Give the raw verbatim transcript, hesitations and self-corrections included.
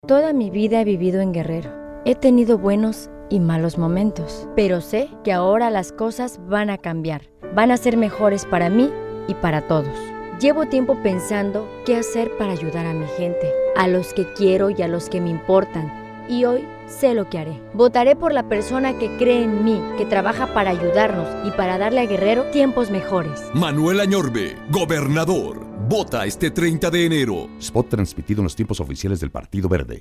Toda mi vida he vivido en Guerrero. He tenido buenos y malos momentos, pero sé que ahora las cosas van a cambiar. Van a ser mejores para mí y para todos. Llevo tiempo pensando qué hacer para ayudar a mi gente, a los que quiero y a los que me importan. Y hoy sé lo que haré. Votaré por la persona que cree en mí, que trabaja para ayudarnos y para darle a Guerrero tiempos mejores. Manuel Añorbe, gobernador. Vota este treinta de enero. Spot transmitido en los tiempos oficiales del Partido Verde.